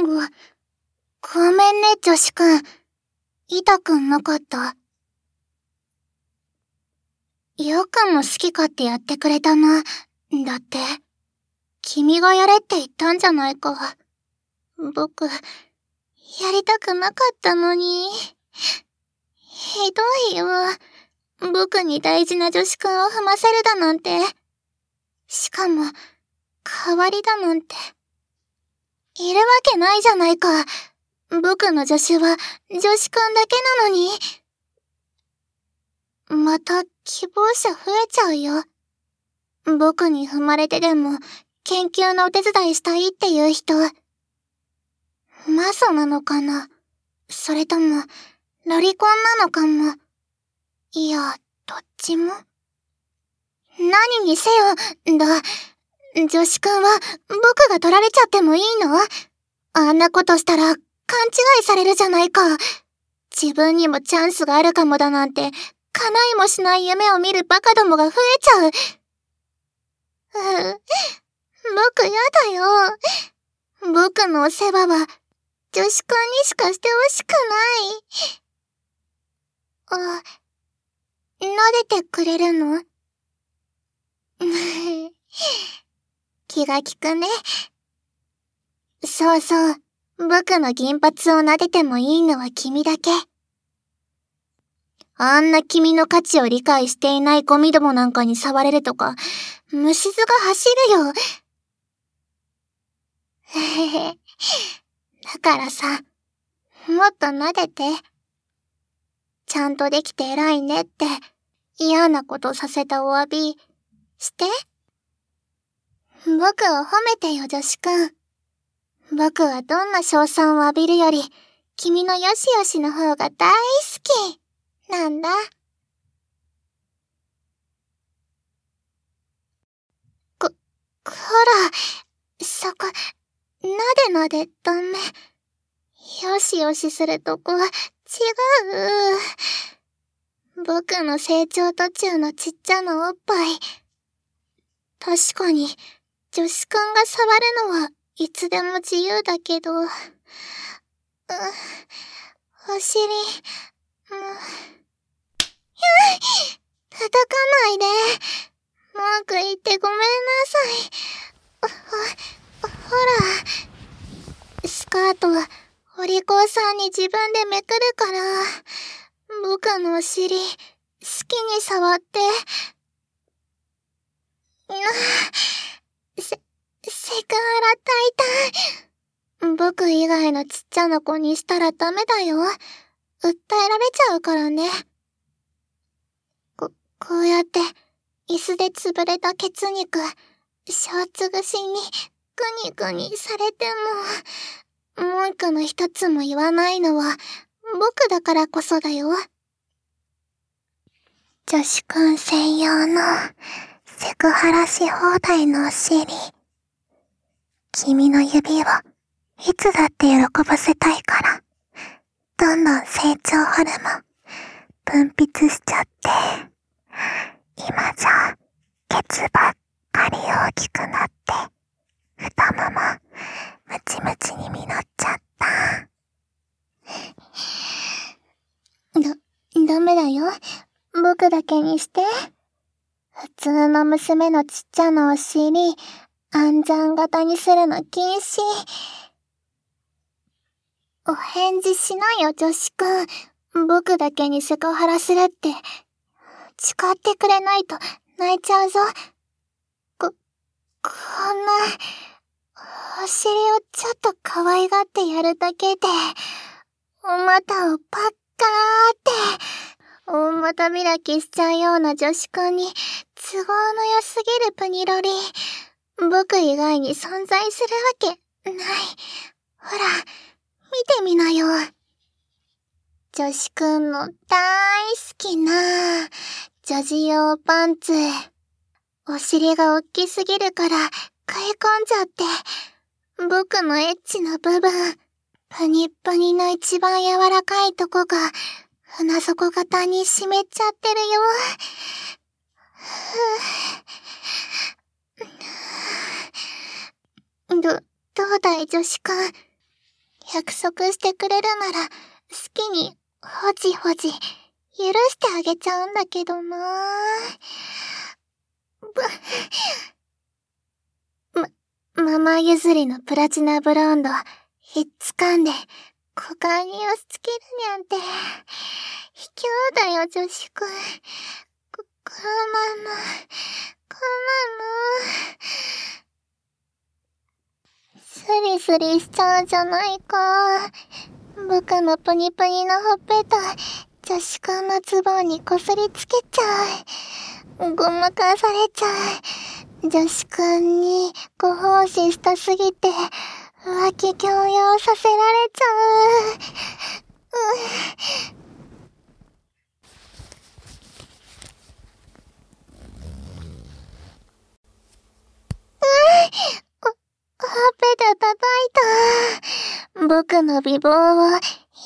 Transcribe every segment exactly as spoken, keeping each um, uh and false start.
ご、ごめんね、女子くん。痛くなかった。よくも好き勝手やってくれたな。だって、君がやれって言ったんじゃないか。僕、やりたくなかったのに。ひどいよ。僕に大事な女子くんを踏ませるだなんて。しかも、代わりだなんて。いるわけないじゃないか。僕の助手は女子くんだけなのに。また希望者増えちゃうよ。僕に踏まれてでも研究のお手伝いしたいっていう人。マソなのかな？それともロリコンなのかも。いや、どっちも。何にせよ、だ。女子くんは僕が取られちゃってもいいの？あんなことしたら勘違いされるじゃないか。自分にもチャンスがあるかもだなんて叶いもしない夢を見るバカどもが増えちゃう。うん、僕やだよ。僕のお世話は女子くんにしかしてほしくない。あ、撫でてくれるの？気が利くね。そうそう。僕の銀髪を撫でてもいいのは君だけ。あんな君の価値を理解していないゴミどもなんかに触れるとか、虫唾が走るよ。へへへ。だからさ、もっと撫でて。ちゃんとできて偉いねって嫌なことさせたお詫びして。僕を褒めてよ、女子くん。僕はどんな称賛を浴びるより君のよしよしの方が大好きなんだ。こ、こら、そこ、なでなでダメ。よしよしするとこは違う。僕の成長途中のちっちゃなおっぱい。確かに、女子くんが触るのはいつでも自由だけど、う、お尻、もう、叩かないで。文句言ってごめんなさい。ほ、ほら、スカートはお利口さんに自分でめくるから、僕のお尻、好きに触って。せ、セクハラ大胆。僕以外のちっちゃな子にしたらダメだよ。訴えられちゃうからね。こ、こうやって、椅子で潰れたケツ肉、ショーツ越しにグニグニされても、文句の一つも言わないのは、僕だからこそだよ。女子くん専用の、セクハラし放題のお尻。君の指をいつだって喜ばせたいから、どんどん成長ホルモン分泌しちゃって、今じゃケツばっかり大きくなって、太ももムチムチに実っちゃった。だ、ダメだよ。僕だけにして。普通の娘のちっちゃなお尻、暗算型にするの禁止。お返事しないよ、女子くん。僕だけにセクハラするって。誓ってくれないと泣いちゃうぞ。こ、こんな、お尻をちょっと可愛がってやるだけで、お股をパッカーって、大股開きしちゃうような女子くんに都合の良すぎるプニロリ。僕以外に存在するわけない。ほら、見てみなよ。女子くんの大好きな女児用パンツ。お尻が大きすぎるから食い込んじゃって、僕のエッチな部分、プニップニの一番柔らかいとこが船底型に湿っちゃってるよ。ど、どうだい女子くん。 約束してくれるなら、好きに、ほじほじ、許してあげちゃうんだけどなぁ。ま、ママ譲りのプラチナブロンド、ひっつかんで、股間に押し付けるにゃんて、卑怯だよ、女子くん。こ、こまま、こまま。スリスリしちゃうじゃないか。僕のプニプニのほっぺた、女子くんのズボンにこすりつけちゃう。ごまかされちゃう。女子くんにご奉仕したすぎて、浮気強要させられちゃう。うほっぺた叩いた。僕の美貌をいじめ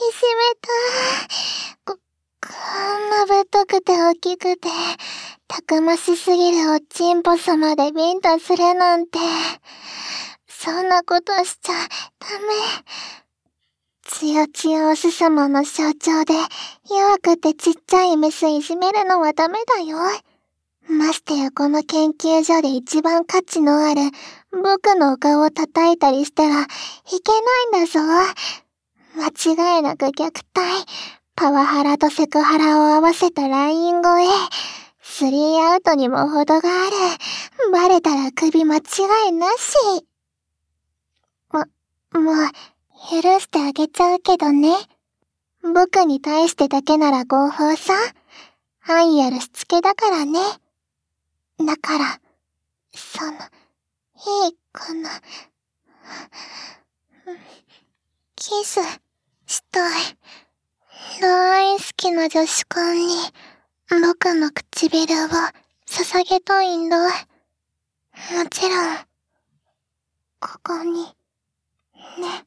た。こ、こんなぶっとくて大きくて、たくましすぎるおちんぽさまでビンタするなんて。そんなことしちゃダメ。つよつよおすさまの象徴で、弱くてちっちゃいメスいじめるのはダメだよ。ましてやこの研究所で一番価値のある僕のお顔を叩いたりしたらいけないんだぞ。間違いなく虐待。パワハラとセクハラを合わせたライン越え。スリーアウトにも程がある。バレたら首間違いなし。も、もう、許してあげちゃうけどね。僕に対してだけなら合法さ。愛あるしつけだからね。だから、その、いいかな。キス、したい。大好きな女子くんに、僕の唇を捧げたいんだ。もちろん、ここに、ね。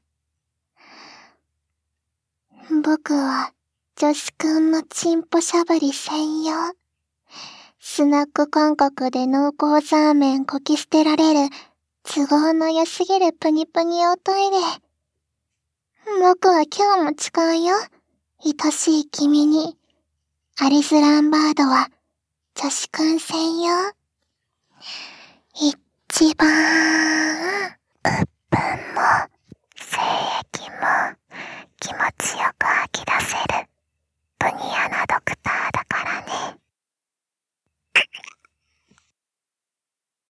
僕は、女子くんのチンポしゃぶり専用。スナック感覚で濃厚ザーメンこき捨てられる、都合の良すぎるプニプニおトイレ。僕は今日も誓うよ。愛しい君に。アリス・ランバードは、女子くん専用。一番